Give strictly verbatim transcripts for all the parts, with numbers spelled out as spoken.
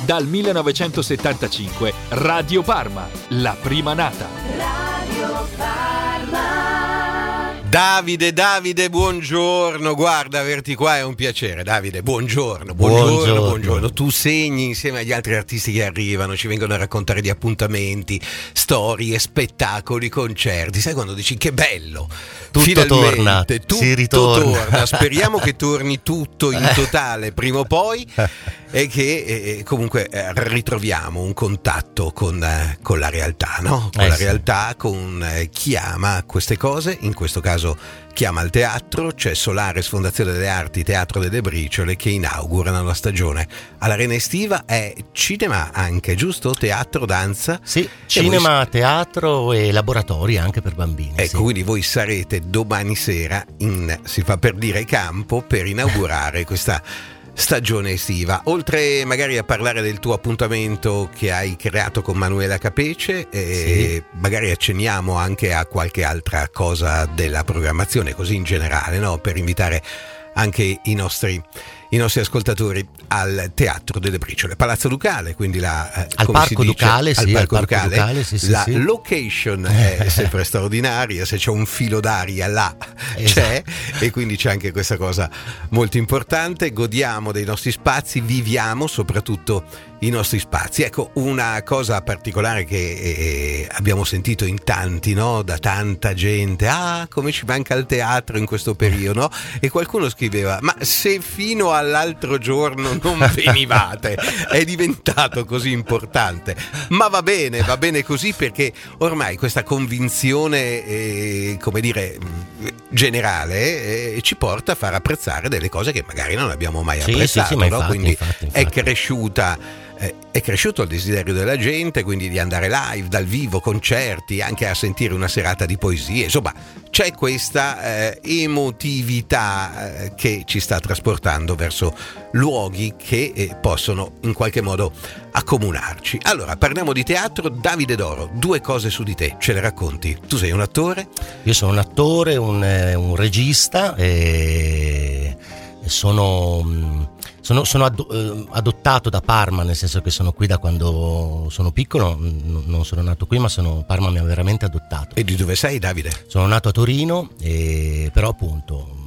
Dal millenovecentosettantacinque Radio Parma, la prima nata. Radio Parma. Davide, Davide, buongiorno. Guarda, averti qua è un piacere. Davide, buongiorno, buongiorno, buongiorno. buongiorno. Tu segni insieme agli altri artisti che arrivano, ci vengono a raccontare di appuntamenti, storie, spettacoli, concerti. Sai quando dici che bello? Tutto Finalmente, torna, tutto si ritorna. torna. Speriamo che torni tutto in totale prima o poi e che eh, comunque eh, ritroviamo un contatto con, eh, con la realtà, no? Con eh la sì. realtà, con eh, chi ama queste cose, in questo caso chiama il teatro. C'è Solaris Fondazione delle Arti, Teatro delle Briciole, che inaugurano la stagione all'Arena Estiva. È cinema anche, giusto? Teatro, danza? Sì, cinema, voi... teatro e laboratori anche per bambini. Ecco, sì. quindi voi sarete domani sera in, si fa per dire, campo per inaugurare questa stagione estiva. Oltre magari a parlare del tuo appuntamento che hai creato con Manuela Capece, e sì. magari accenniamo anche a qualche altra cosa della programmazione, così in generale, no? Per invitare anche i nostri i nostri ascoltatori al Teatro delle Briciole, Palazzo Ducale, quindi la eh, al come Parco si dice, Ducale, al sì, Parco al Parco Ducale, Ducale sì, sì, la sì. location è sempre straordinaria, se c'è un filo d'aria là c'è, esatto. E quindi c'è anche questa cosa molto importante. Godiamo dei nostri spazi, viviamo soprattutto i nostri spazi. Ecco, una cosa particolare che eh, abbiamo sentito in tanti, no? Da tanta gente, ah, come ci manca il teatro in questo periodo, no? E qualcuno scriveva, ma se fino all'altro giorno non venivate, è diventato così importante. Ma va bene, va bene così, perché ormai questa convinzione, eh, come dire, generale, eh, ci porta a far apprezzare delle cose che magari non abbiamo mai sì, apprezzato, sì, sì, ma no? infatti, Quindi infatti, infatti. è cresciuta Eh, è cresciuto il desiderio della gente, quindi di andare live, dal vivo, concerti, anche a sentire una serata di poesie. Insomma, c'è questa eh, emotività eh, che ci sta trasportando verso luoghi che eh, possono in qualche modo accomunarci. Allora, parliamo di teatro. Davide Doro, due cose su di te, ce le racconti? Tu sei un attore? Io sono un attore, un, un regista e sono... Sono, sono adottato da Parma, nel senso che sono qui da quando sono piccolo, non sono nato qui, ma sono, Parma mi ha veramente adottato. E di dove sei, Davide? Sono nato a Torino, e, però appunto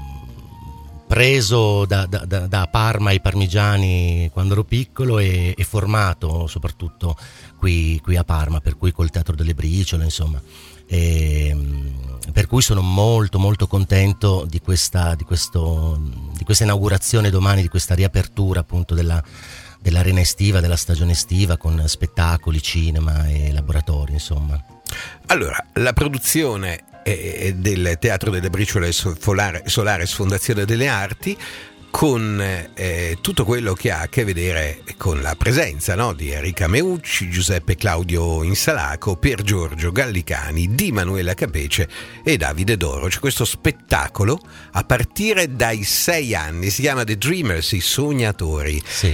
preso da, da, da Parma ai parmigiani quando ero piccolo e, e formato soprattutto qui, qui a Parma, per cui col Teatro delle Briciole, insomma. E, per cui sono molto molto contento di questa di questo di questa inaugurazione domani, di questa riapertura appunto della dell'arena estiva, della stagione estiva, con spettacoli, cinema e laboratori, insomma. Allora, la produzione eh, del Teatro delle Briciole Solaris Fondazione delle Arti, con eh, tutto quello che ha a che vedere con la presenza, no? Di Enrica Meucci, Giuseppe Claudio Insalaco, Pier Giorgio Gallicani, di Manuela Capece e Davide Doro. C'è questo spettacolo a partire dai sei anni, si chiama The Dreamers, i sognatori, sì.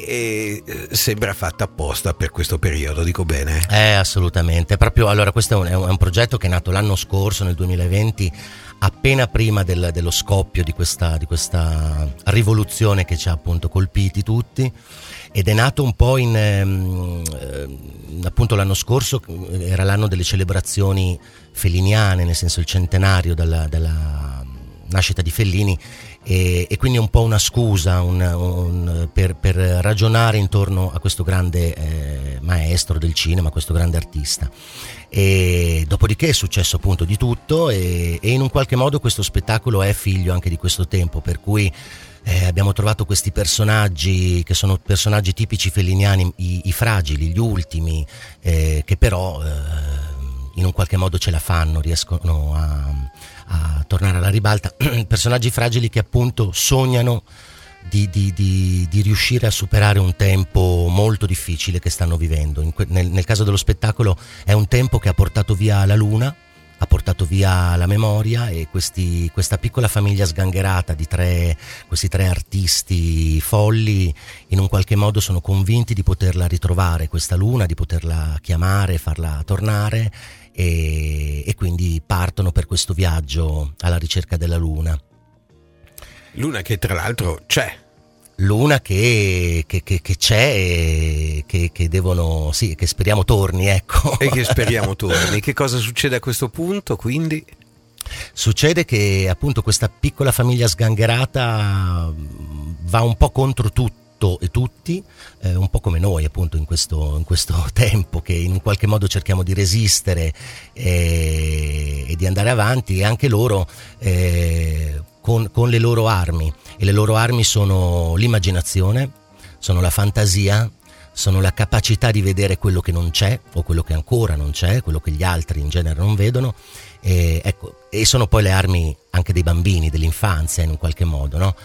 e eh, sembra fatta apposta per questo periodo, dico bene? Eh, assolutamente. Proprio, allora, questo è un, è un progetto che è nato l'anno scorso, nel duemilaventi, appena prima del, dello scoppio di questa, di questa rivoluzione che ci ha appunto colpiti tutti, ed è nato un po' in ehm, appunto l'anno scorso era l'anno delle celebrazioni felliniane, nel senso il centenario dalla, dalla nascita di Fellini, e, e quindi è un po' una scusa un, un, per, per ragionare intorno a questo grande eh, maestro del cinema, questo grande artista. E dopodiché è successo appunto di tutto, e, e in un qualche modo questo spettacolo è figlio anche di questo tempo, per cui eh, abbiamo trovato questi personaggi che sono personaggi tipici felliniani, i, i fragili, gli ultimi, eh, che però eh, in un qualche modo ce la fanno, riescono a, a tornare alla ribalta. Personaggi fragili che appunto sognano Di, di, di, di riuscire a superare un tempo molto difficile che stanno vivendo. In que, nel, nel caso dello spettacolo è un tempo che ha portato via la luna, ha portato via la memoria, e questi, questa piccola famiglia sgangherata di tre, questi tre artisti folli in un qualche modo sono convinti di poterla ritrovare questa luna, di poterla chiamare, farla tornare, e, e quindi partono per questo viaggio alla ricerca della luna. Luna che tra l'altro c'è. Luna che, che, che, che c'è e che, che devono, sì, che speriamo torni, ecco. E che speriamo torni. Che cosa succede a questo punto, quindi? Succede che appunto questa piccola famiglia sgangherata va un po' contro tutto e tutti, eh, un po' come noi appunto in questo, in questo tempo, che in un qualche modo cerchiamo di resistere e, e di andare avanti, e anche loro eh, con, con le loro armi. E le loro armi sono l'immaginazione, sono la fantasia, sono la capacità di vedere quello che non c'è o quello che ancora non c'è, quello che gli altri in genere non vedono, e, ecco, e sono poi le armi anche dei bambini, dell'infanzia in un qualche modo, no?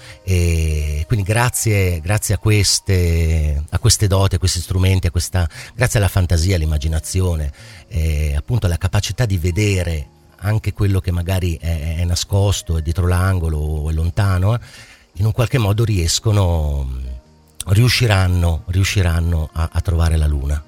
E quindi grazie, grazie a queste, a queste doti, a questi strumenti, a questa, grazie alla fantasia, all'immaginazione, e appunto alla capacità di vedere anche quello che magari è, è nascosto, è dietro l'angolo o è lontano, in un qualche modo riescono, riusciranno, riusciranno a, a trovare la luna.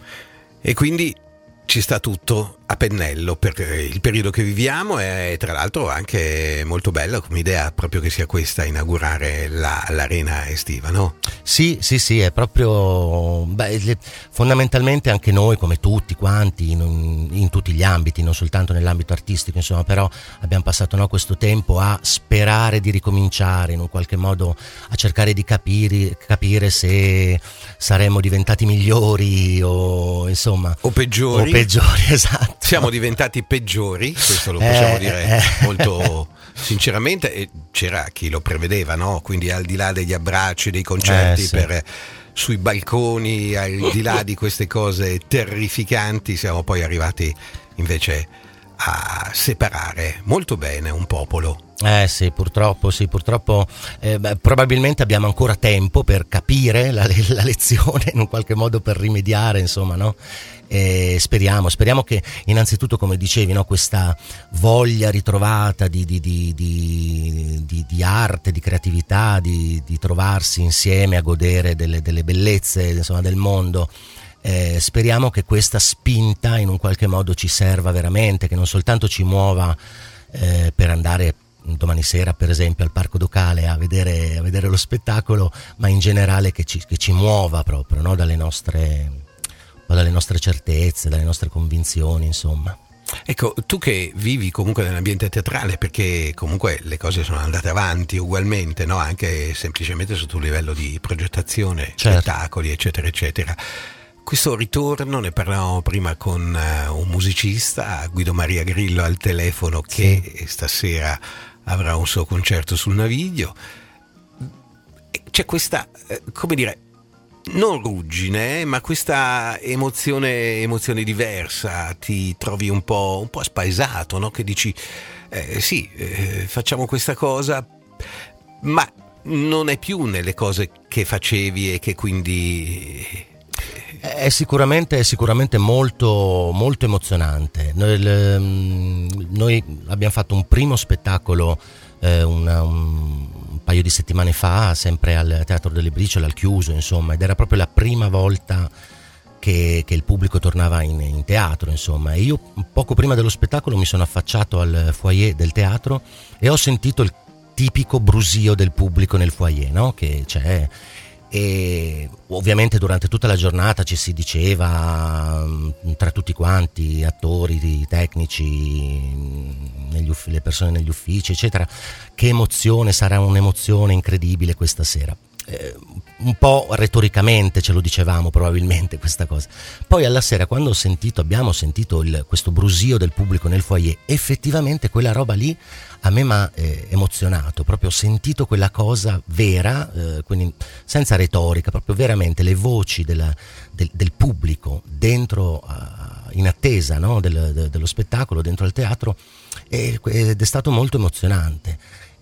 E quindi ci sta tutto a pennello per il periodo che viviamo, e tra l'altro anche molto bella come idea proprio che sia questa inaugurare la, l'arena estiva, no? Sì, sì, sì, è proprio, beh, fondamentalmente anche noi come tutti quanti in, in tutti gli ambiti, non soltanto nell'ambito artistico, insomma, però abbiamo passato, no, questo tempo a sperare di ricominciare in un qualche modo, a cercare di capire, capire se saremmo diventati migliori o insomma o peggiori, o peggiori, esatto. Siamo diventati peggiori, questo lo possiamo eh, dire eh. molto sinceramente, e c'era chi lo prevedeva, no? Quindi al di là degli abbracci, dei concerti eh, sì. per, sui balconi, al di là di queste cose terrificanti, siamo poi arrivati invece a separare molto bene un popolo. Eh sì, purtroppo, sì, purtroppo eh, beh, probabilmente abbiamo ancora tempo per capire la, la lezione, in un qualche modo per rimediare, insomma, no? E speriamo, speriamo che innanzitutto, come dicevi, no, questa voglia ritrovata di, di, di, di, di, di arte, di creatività, di, di trovarsi insieme a godere delle, delle bellezze, insomma, del mondo. Eh, speriamo che questa spinta in un qualche modo ci serva veramente, che non soltanto ci muova eh, per andare domani sera per esempio al Parco Ducale a vedere, a vedere lo spettacolo, ma in generale che ci, che ci muova proprio, no? dalle nostre, dalle nostre certezze, dalle nostre convinzioni, insomma. Ecco, tu che vivi comunque nell'ambiente teatrale, perché comunque le cose sono andate avanti ugualmente, no? Anche semplicemente sotto un livello di progettazione, certo. spettacoli, eccetera, eccetera. Questo ritorno, ne parlavamo prima con uh, un musicista, Guido Maria Grillo al telefono, che sì. stasera avrà un suo concerto sul Naviglio. C'è questa, eh, come dire, non ruggine, ma questa emozione, emozione diversa, ti trovi un po', un po' spaesato, no? Che dici, eh, sì, eh, facciamo questa cosa, ma non è più nelle cose che facevi e che quindi... È sicuramente, è sicuramente molto, molto emozionante. Noi, noi abbiamo fatto un primo spettacolo eh, una, un, un paio di settimane fa, sempre al Teatro delle Briciole, al chiuso, insomma, ed era proprio la prima volta che, che il pubblico tornava in, in teatro, insomma. E io poco prima dello spettacolo mi sono affacciato al foyer del teatro e ho sentito il tipico brusio del pubblico nel foyer, no? Che c'è. E ovviamente durante tutta la giornata ci si diceva tra tutti quanti, attori, tecnici, negli uffi- le persone negli uffici, eccetera, che emozione, sarà un'emozione incredibile questa sera. Eh, un po' retoricamente ce lo dicevamo probabilmente questa cosa. Poi alla sera, quando ho sentito, abbiamo sentito il, questo brusio del pubblico nel foyer, effettivamente quella roba lì a me mi ha eh, emozionato, proprio ho sentito quella cosa vera, eh, quindi senza retorica, proprio veramente le voci della, del, del pubblico dentro, uh, in attesa, no? del, de, dello spettacolo, dentro al teatro, e, ed è stato molto emozionante.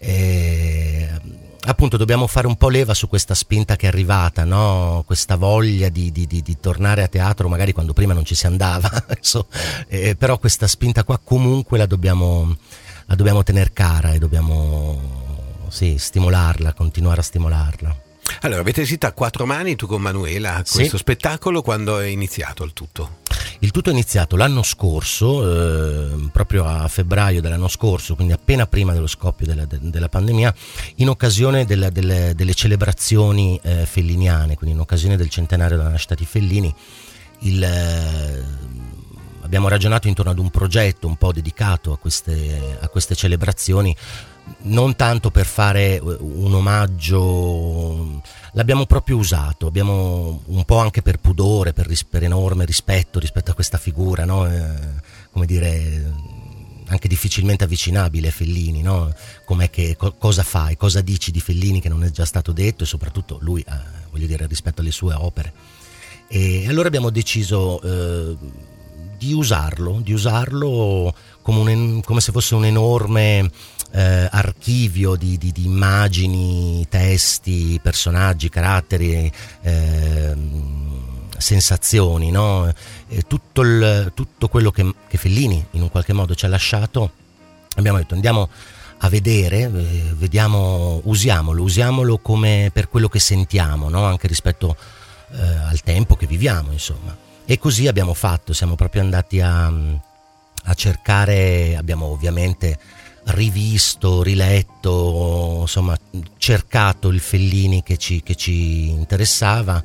E, appunto dobbiamo fare un po' leva su questa spinta che è arrivata, no? Questa voglia di, di, di, di tornare a teatro magari quando prima non ci si andava, so, eh, però questa spinta qua comunque la dobbiamo, la dobbiamo tener cara e dobbiamo sì, stimolarla, continuare a stimolarla. Allora, avete esito a quattro mani tu con Manuela questo sì. spettacolo, quando è iniziato il tutto? Il tutto è iniziato l'anno scorso, eh, proprio a febbraio dell'anno scorso, quindi appena prima dello scoppio della, de, della pandemia, in occasione della, delle, delle celebrazioni eh, felliniane, quindi in occasione del centenario della nascita di Fellini. Il, eh, abbiamo ragionato intorno ad un progetto un po' dedicato a queste, a queste celebrazioni, non tanto per fare un omaggio, l'abbiamo proprio usato, abbiamo un po' anche per pudore, per, ris- per enorme rispetto rispetto a questa figura, no? Eh, come dire, anche difficilmente avvicinabile, Fellini, no? Com'è che, co- cosa fai, cosa dici di Fellini che non è già stato detto, e soprattutto lui, eh, voglio dire, rispetto alle sue opere. E allora abbiamo deciso eh, di usarlo, di usarlo come, un, come se fosse un enorme eh, archivio di, di, di immagini, testi, personaggi, caratteri, eh, sensazioni, no? E tutto, il, tutto quello che, che Fellini in un qualche modo ci ha lasciato, abbiamo detto andiamo a vedere, eh, vediamo, usiamolo, usiamolo come per quello che sentiamo, no? Anche rispetto eh, al tempo che viviamo, insomma. E così abbiamo fatto, siamo proprio andati a, a cercare, abbiamo ovviamente rivisto, riletto, insomma cercato il Fellini che ci, che ci interessava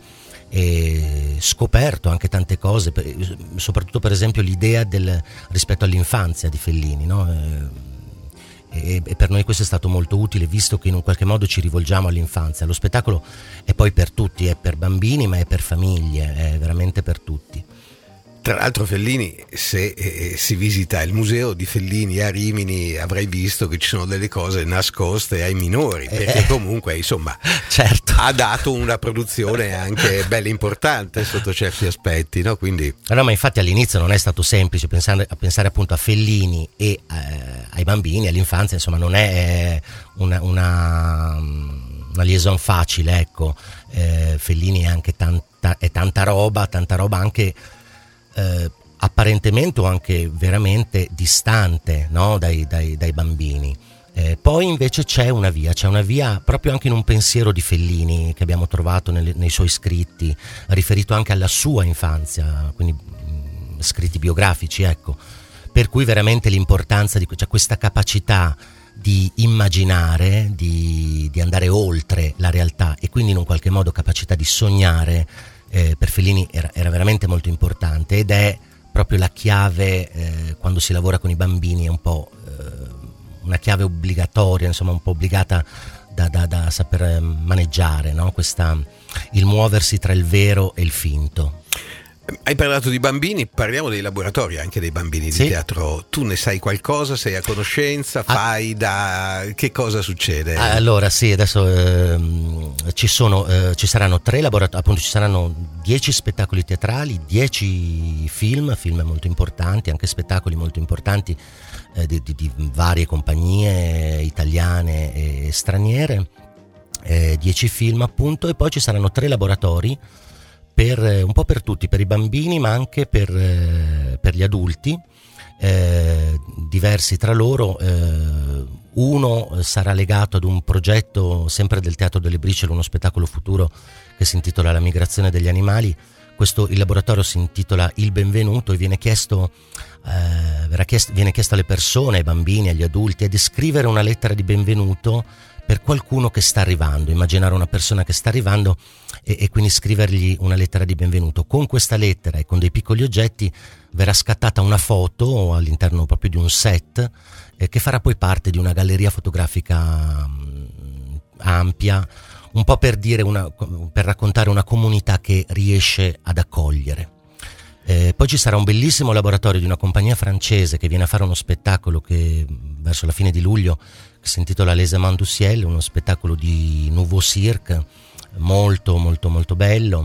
e scoperto anche tante cose, soprattutto per esempio l'idea del rispetto all'infanzia di Fellini, no? E, e per noi questo è stato molto utile, visto che in un qualche modo ci rivolgiamo all'infanzia. Lo spettacolo è poi per tutti, è per bambini ma è per famiglie, è veramente per tutti. Tra l'altro Fellini, se eh, si visita il museo di Fellini a Rimini, avrai visto che ci sono delle cose nascoste ai minori, perché eh, comunque insomma certo. ha dato una produzione anche bella importante sotto certi aspetti, no? Quindi... No, ma infatti all'inizio non è stato semplice pensare, a pensare appunto a Fellini e eh, ai bambini, all'infanzia, insomma non è una, una, una liaison facile, ecco. eh, Fellini è anche tanta, è tanta roba, tanta roba anche Eh, apparentemente o anche veramente distante, no? dai, dai, dai bambini. Eh, poi invece c'è una via, c'è una via proprio anche in un pensiero di Fellini che abbiamo trovato nelle, nei suoi scritti, riferito anche alla sua infanzia, quindi mh, scritti biografici, ecco. Per cui veramente l'importanza di cioè questa capacità di immaginare, di, di andare oltre la realtà e quindi in un qualche modo capacità di sognare. Eh, per Fellini era, era veramente molto importante ed è proprio la chiave eh, quando si lavora con i bambini, è un po' eh, una chiave obbligatoria, insomma un po' obbligata da, da, da saper maneggiare, no? Questa, il muoversi tra il vero e il finto. Hai parlato di bambini, parliamo dei laboratori anche dei bambini sì. di teatro. Tu ne sai qualcosa? Sei a conoscenza? Fai da... Che cosa succede? Allora sì, adesso ehm, ci sono eh, ci saranno tre laboratori, appunto ci saranno dieci spettacoli teatrali, dieci film, film molto importanti, anche spettacoli molto importanti eh, di, di, di varie compagnie italiane e straniere, eh, dieci film appunto, e poi ci saranno tre laboratori per, un po' per tutti, per i bambini ma anche per, eh, per gli adulti, eh, diversi tra loro. Eh, uno sarà legato ad un progetto sempre del Teatro delle Briciole, uno spettacolo futuro che si intitola La migrazione degli animali. Questo, il laboratorio si intitola Il benvenuto e viene chiesto, eh, verrà chiesto, viene chiesto alle persone, ai bambini, agli adulti, di scrivere una lettera di benvenuto per qualcuno che sta arrivando, immaginare una persona che sta arrivando e, e quindi scrivergli una lettera di benvenuto. Con questa lettera e con dei piccoli oggetti verrà scattata una foto all'interno proprio di un set eh, che farà poi parte di una galleria fotografica mh, ampia, un po' per dire una, per raccontare una comunità che riesce ad accogliere. Eh, poi ci sarà un bellissimo laboratorio di una compagnia francese che viene a fare uno spettacolo che verso la fine di luglio che si intitola Les Amants du Ciel, uno spettacolo di Nouveau Cirque molto molto molto bello,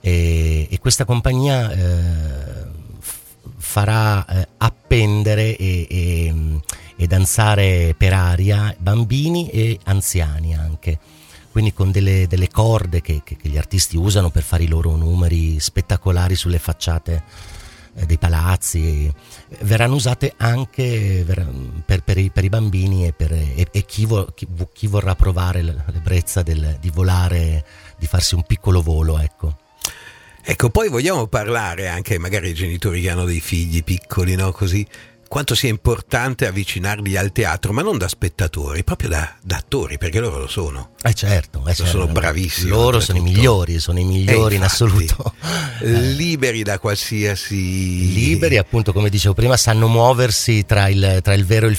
e, e questa compagnia eh, f- farà eh, appendere e, e, e danzare per aria bambini e anziani anche, quindi con delle, delle corde che, che, che gli artisti usano per fare i loro numeri spettacolari sulle facciate eh, dei palazzi. Verranno usate anche per, per, i, per i bambini e, per, e, e chi, vo, chi, chi vorrà provare l'ebbrezza del, di volare, di farsi un piccolo volo, ecco. Ecco, poi vogliamo parlare anche magari ai genitori che hanno dei figli piccoli, no? Così, quanto sia importante avvicinarli al teatro, ma non da spettatori, proprio da, da attori, perché loro lo sono. Eh certo, eh certo. Sono bravissimi. Loro sono i migliori, sono i migliori in assoluto. Liberi da qualsiasi... Liberi, appunto, come dicevo prima, sanno muoversi tra il, tra il vero e il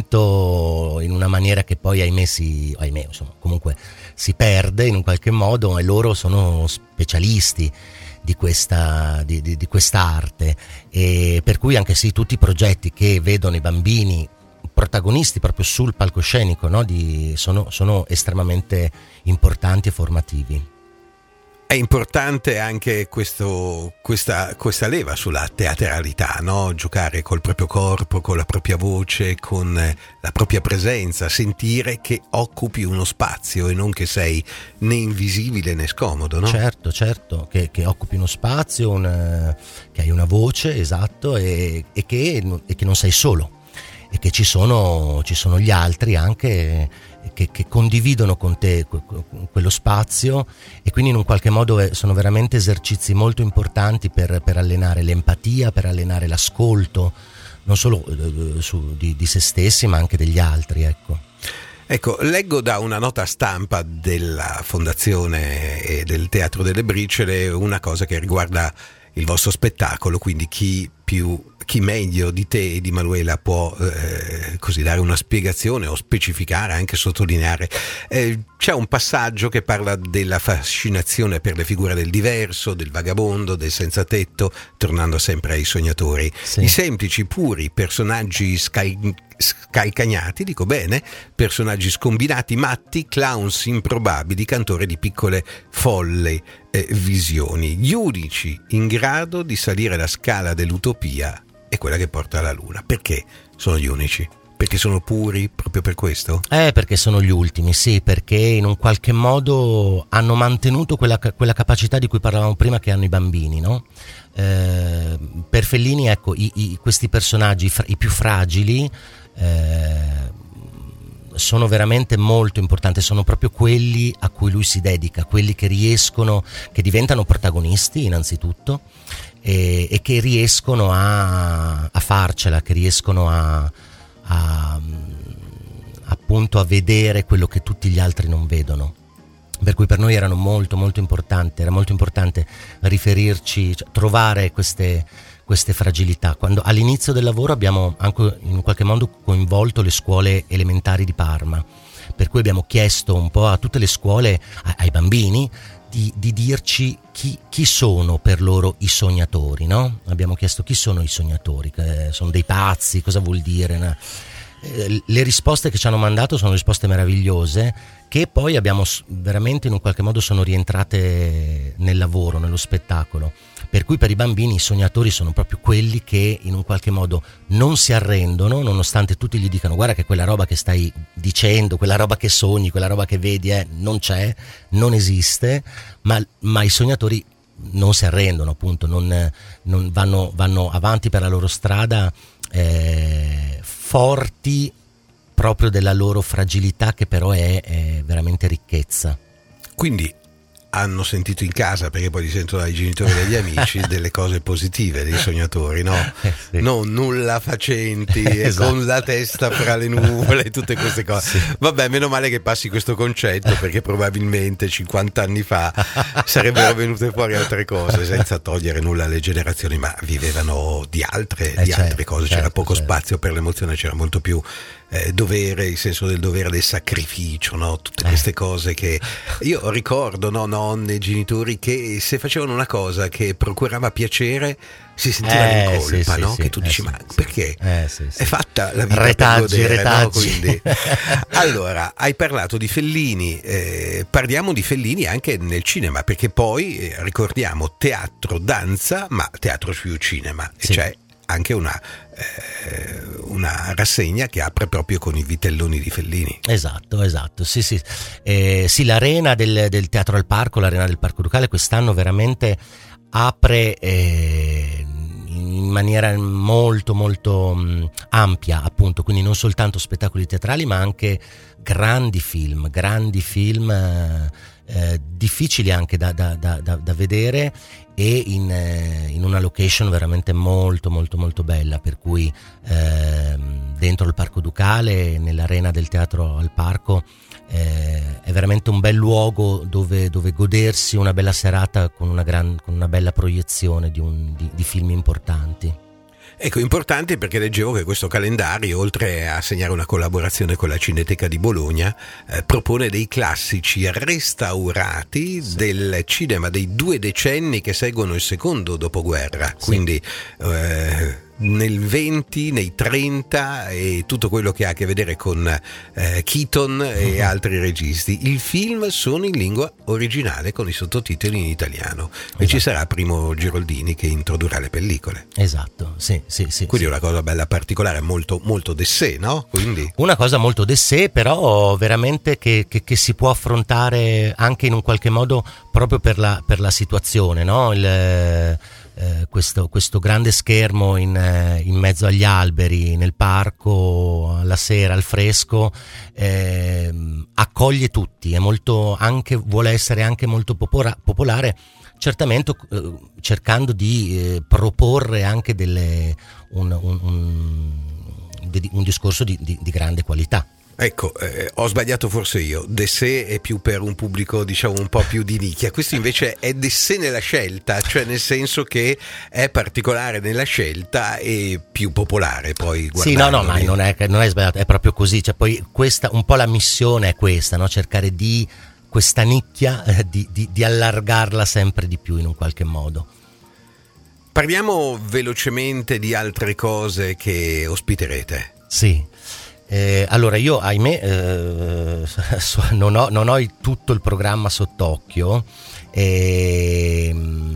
finto in una maniera che poi, ahimè, si, ahimè, insomma, comunque si perde in un qualche modo, e loro sono specialisti di questa, di, di, di quest'arte, e per cui anche sì, tutti i progetti che vedono i bambini protagonisti proprio sul palcoscenico, no, di, sono, sono estremamente importanti e formativi. È importante anche questo, questa, questa leva sulla teatralità, no? Giocare col proprio corpo, con la propria voce, con la propria presenza, sentire che occupi uno spazio e non che sei né invisibile né scomodo, no? Certo, certo, che, che occupi uno spazio, un, che hai una voce, esatto, e, e, che, e che non sei solo, e che ci sono, ci sono gli altri anche che, che condividono con te quello spazio, e quindi in un qualche modo sono veramente esercizi molto importanti per, per allenare l'empatia, per allenare l'ascolto, non solo eh, su, di, di se stessi ma anche degli altri, ecco. Ecco, leggo da una nota stampa della Fondazione e del Teatro delle Briciole una cosa che riguarda il vostro spettacolo, quindi chi più chi meglio di te e di Manuela può eh, così dare una spiegazione o specificare, anche sottolineare. Eh, c'è un passaggio che parla della fascinazione per le figure del diverso, del vagabondo, del senza tetto, tornando sempre ai sognatori. Sì. I semplici, puri personaggi scal- scalcagnati, dico bene, personaggi scombinati, matti, clowns improbabili, cantori di piccole folle eh, visioni, gli unici in grado di salire la scala dell'utopia è quella che porta alla luna. Perché sono gli unici? Perché sono puri proprio per questo? Eh, perché sono gli ultimi, sì, perché in un qualche modo hanno mantenuto quella, quella capacità di cui parlavamo prima che hanno i bambini, no? Eh, per Fellini, ecco, i, i, questi personaggi, i più fragili, eh, sono veramente molto importanti, sono proprio quelli a cui lui si dedica, quelli che riescono, che diventano protagonisti innanzitutto, e, e che riescono a, a farcela, che riescono a, a appunto a vedere quello che tutti gli altri non vedono. Per cui per noi erano molto molto importante, era molto importante riferirci, cioè, trovare queste queste fragilità. Quando all'inizio del lavoro abbiamo anche in qualche modo coinvolto le scuole elementari di Parma, per cui abbiamo chiesto un po' a tutte le scuole, ai bambini, di, di dirci chi, chi sono per loro i sognatori, no? Abbiamo chiesto chi sono i sognatori, che sono dei pazzi, cosa vuol dire, no? Le risposte che ci hanno mandato sono risposte meravigliose, che poi abbiamo veramente in un qualche modo sono rientrate nel lavoro, nello spettacolo. Per cui per i bambini i sognatori sono proprio quelli che in un qualche modo non si arrendono, nonostante tutti gli dicano guarda che quella roba che stai dicendo, quella roba che sogni, quella roba che vedi eh, non c'è, non esiste, ma, ma i sognatori non si arrendono, appunto, non, non vanno, vanno avanti per la loro strada, eh, forti proprio della loro fragilità, che però è, è veramente ricchezza. Quindi hanno sentito in casa, perché poi li sento dai genitori e dagli amici, delle cose positive dei sognatori, no? Eh, sì. Non nulla facenti, esatto. Con la testa fra le nuvole, tutte queste cose. Sì. Vabbè, meno male che passi questo concetto, perché probabilmente cinquanta anni fa sarebbero venute fuori altre cose, senza togliere nulla alle generazioni, ma vivevano di altre, eh, di certo, altre cose, c'era certo, poco certo. spazio per l'emozione, c'era molto più Eh, dovere, il senso del dovere, del sacrificio, no? Tutte queste cose che io ricordo, no? Nonne, genitori che se facevano una cosa che procurava piacere si sentivano eh, in colpa, sì, no? Sì, che tu eh, dici sì, ma sì. perché? Eh, sì, sì. È fatta la vita retaggi, per godere, retaggi. no? Quindi, allora, hai parlato di Fellini, eh, parliamo di Fellini anche nel cinema, perché poi eh, ricordiamo teatro, danza, ma teatro più cinema, sì. E c'è anche una, eh, una rassegna che apre proprio con i vitelloni di Fellini. Esatto, esatto, sì sì. Eh, sì, l'arena del, del Teatro al Parco, l'arena del Parco Ducale quest'anno veramente apre eh, in maniera molto molto mh, ampia, appunto, quindi non soltanto spettacoli teatrali ma anche grandi film, grandi film eh, eh, difficili anche da, da, da, da vedere, e in, eh, in una location veramente molto molto molto bella, per cui eh, dentro il Parco Ducale, nell'arena del Teatro al Parco, eh, è veramente un bel luogo dove, dove godersi una bella serata con una, gran, con una bella proiezione di, un, di, di film importanti. Ecco, importante perché leggevo che questo calendario, oltre a segnare una collaborazione con la Cineteca di Bologna, eh, propone dei classici restaurati sì. del cinema dei due decenni che seguono il secondo dopoguerra, sì. quindi eh, nel venti, nei trenta e tutto quello che ha a che vedere con eh, Keaton e mm-hmm. altri registi. Il film sono in lingua originale con i sottotitoli in italiano esatto. e ci sarà Primo Giraldini che introdurrà le pellicole. Esatto, sì, sì, sì. Quindi sì. una cosa bella particolare, molto, molto d'essè, no? Quindi una cosa molto d'essè, però veramente che, che, che si può affrontare anche in un qualche modo proprio per la, per la situazione, no? Il Eh, questo, questo grande schermo in, eh, in mezzo agli alberi, nel parco, alla sera, al fresco, eh, accoglie tutti, è molto, anche, vuole essere anche molto popora, popolare, certamente eh, cercando di eh, proporre anche delle, un, un, un, un discorso di, di, di grande qualità. Ecco, eh, ho sbagliato forse io. D'essè è più per un pubblico, diciamo, un po' più di nicchia. Questo invece è d'essè nella scelta, cioè nel senso che è particolare nella scelta e più popolare poi. Sì, no, no, ma non è, non è sbagliato, è proprio così. Cioè, poi questa, un po' la missione è questa, no? Cercare di questa nicchia eh, di, di, di allargarla sempre di più in un qualche modo. Parliamo velocemente di altre cose che ospiterete. Sì. Eh, allora io ahimè eh, non ho, non ho il, tutto il programma sott'occhio, eh,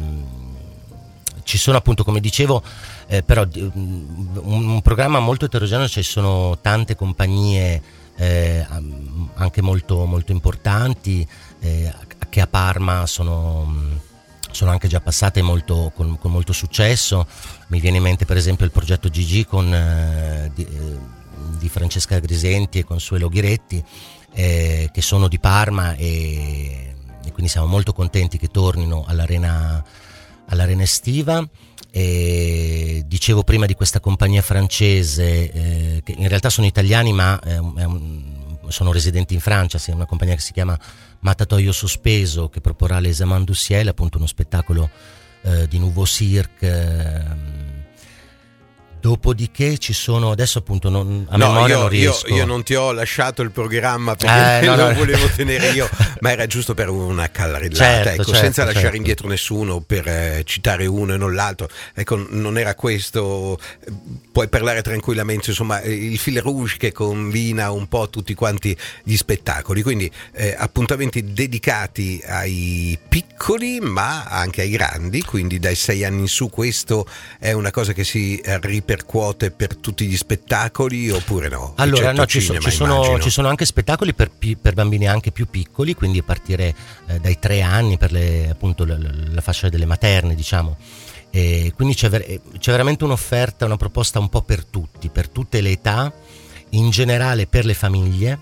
ci sono appunto, come dicevo, eh, però un, un programma molto eterogeneo, ci sono tante compagnie eh, anche molto, molto importanti eh, che a Parma sono, sono anche già passate molto, con, con molto successo. Mi viene in mente per esempio il progetto Gigi con eh, di, eh, di Francesca Grisenti e Consuelo Ghiretti, eh, che sono di Parma e, e quindi siamo molto contenti che tornino all'arena, all'arena estiva. E dicevo prima di questa compagnia francese, eh, che in realtà sono italiani ma è un, è un, sono residenti in Francia, è una compagnia che si chiama Matatoio Sospeso, che proporrà Les Amants du Ciel, appunto uno spettacolo eh, di Nouveau Cirque. Eh, Dopodiché ci sono, adesso appunto non, a no, memoria io, non riesco. Io, io non ti ho lasciato il programma perché eh, no, lo no. volevo tenere io, ma era giusto per una carrellata, certo, ecco, certo, senza lasciare certo. indietro nessuno per eh, citare uno e non l'altro. Ecco, non era questo, puoi parlare tranquillamente, insomma, il fil rouge che combina un po' tutti quanti gli spettacoli, quindi eh, appuntamenti dedicati ai piccoli ma anche ai grandi, quindi dai sei anni in su. Questo è una cosa che si ripercuote per tutti gli spettacoli oppure no? Allora Eccetto no, ci, cinema, so, ci, sono, ci sono anche spettacoli per, per bambini anche più piccoli, quindi a partire eh, dai tre anni, per le, appunto la, la fascia delle materne, diciamo. E quindi c'è, ver- c'è veramente un'offerta, una proposta un po' per tutti, per tutte le età, in generale per le famiglie,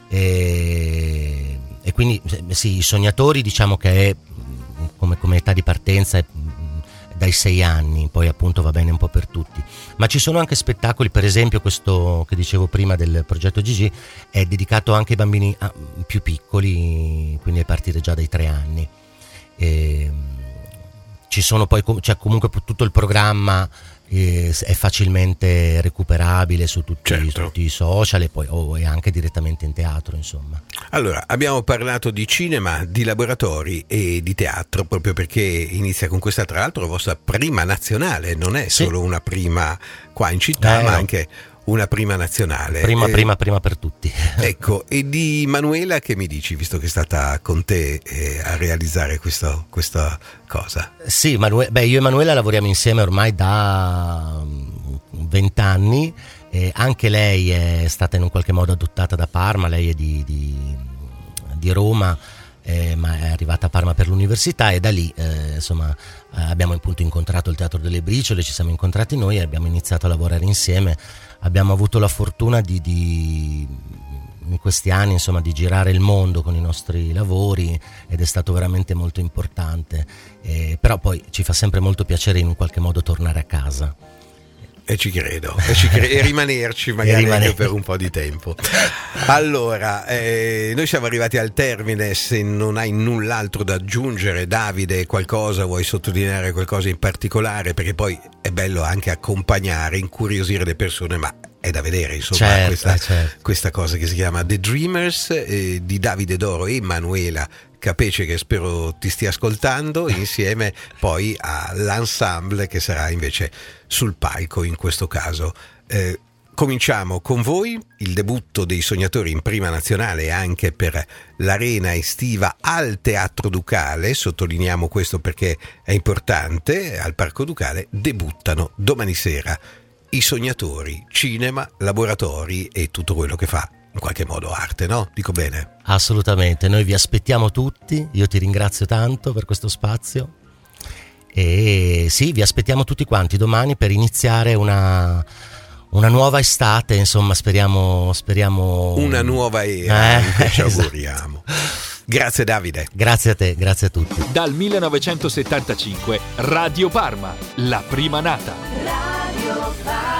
e, e quindi sì, i sognatori, diciamo che è come, come età di partenza è dai sei anni, poi appunto va bene un po' per tutti, ma ci sono anche spettacoli, per esempio questo che dicevo prima del progetto Gigi è dedicato anche ai bambini più piccoli, quindi a partire già dai tre anni. E ci sono poi, cioè comunque tutto il programma eh, è facilmente recuperabile su tutti, certo. su tutti i social e poi oh, e anche direttamente in teatro, insomma. Allora, abbiamo parlato di cinema, di laboratori e di teatro, proprio perché inizia con questa, tra l'altro, la vostra prima nazionale, non è sì. solo una prima qua in città, eh, ma no. anche una prima nazionale. Prima, eh, prima, prima per tutti. Ecco, e di Manuela che mi dici, visto che è stata con te eh, a realizzare questo, questa cosa? Sì, Manue- beh, io e Manuela lavoriamo insieme ormai da vent'anni. Eh, anche lei è stata in un qualche modo adottata da Parma, lei è di, di, di Roma, eh, ma è arrivata a Parma per l'università e da lì eh, insomma eh, abbiamo appunto incontrato il Teatro delle Briciole, ci siamo incontrati noi e abbiamo iniziato a lavorare insieme. Abbiamo avuto la fortuna di, di, in questi anni, insomma, di girare il mondo con i nostri lavori, ed è stato veramente molto importante, eh, però poi ci fa sempre molto piacere in qualche modo tornare a casa. E ci credo, e, ci cre- e rimanerci magari e anche per un po' di tempo. Allora, eh, noi siamo arrivati al termine. Se non hai null'altro da aggiungere, Davide, qualcosa, vuoi sottolineare qualcosa in particolare? Perché poi è bello anche accompagnare, incuriosire le persone, ma è da vedere, insomma, certo, questa, certo. questa cosa che si chiama The Dreamers, eh, di Davide Doro e Manuela Capece, che spero ti stia ascoltando, insieme poi all'ensemble che sarà invece sul palco in questo caso. Eh, cominciamo con voi, il debutto dei Sognatori in Prima Nazionale anche per l'arena estiva al Teatro Ducale, sottolineiamo questo perché è importante, al Parco Ducale debuttano domani sera i Sognatori, cinema, laboratori e tutto quello che fa in qualche modo arte, no? Dico bene? Assolutamente, noi vi aspettiamo tutti, io ti ringrazio tanto per questo spazio e sì, vi aspettiamo tutti quanti domani per iniziare una, una nuova estate, insomma, speriamo, speriamo... Una nuova era, eh, che ci esatto. auguriamo. Grazie Davide. Grazie a te, grazie a tutti. Dal millenovecentosettantacinque Radio Parma, la prima nata. Radio Parma.